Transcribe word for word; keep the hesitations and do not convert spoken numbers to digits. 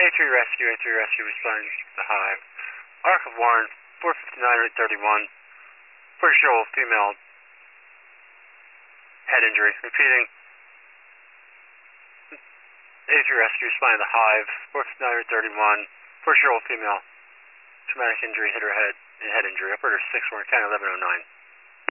A three Rescue, A three Rescue responding to the Hive. Arc of Warren, four fifty-nine, Route thirty-one. Pretty sure female head injury. Repeating. A three Rescue responding to the Hive, four fifty-nine, Route thirty-one. Pretty sure female traumatic injury, hit her head, and head injury. Operator six, we're in county eleven oh nine.